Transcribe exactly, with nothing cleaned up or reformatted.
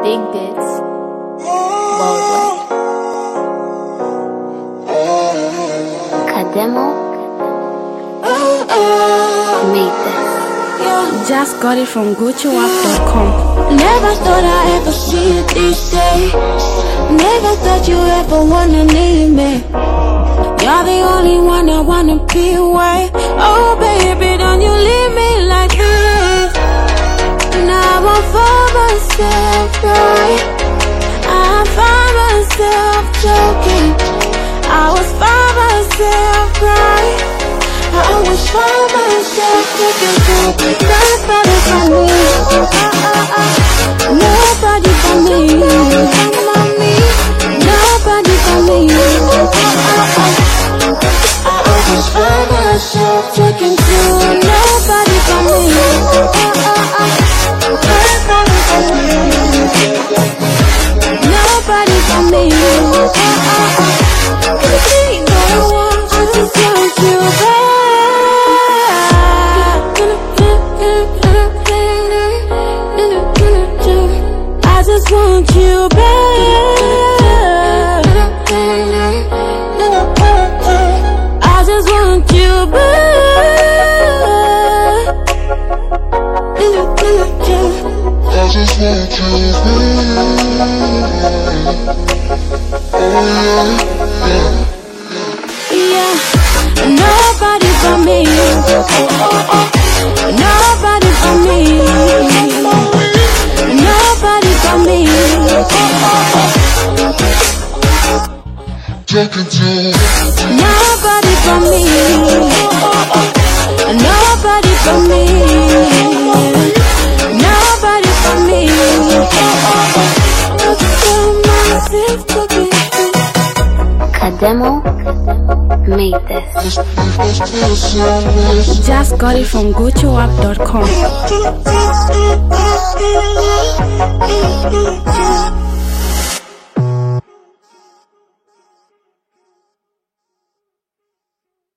Big bits. Worldwide. Kademo. Made this. Just got it from Gucci Wap dot com. Never thought I'd ever see it this day. Never thought you ever wanna need me. You're the only one I wanna be with. Oh baby, don't you leave me like this. Now I find myself right. I find myself joking. I was find myself right. I always find myself looking for nobody for me. Nobody for me. Nobody for me. I always find myself looking for nobody for me. Nobody for me. Nobody for me. No one, I just want you back. I just want you back. I just want you back. I just want you back. Yeah, nobody for me. Nobody for me. Nobody for me. Talking to nobody for me. Nobody for me. Nobody for me. Kademo. Made this. Just got it from Gucci Wap dot com.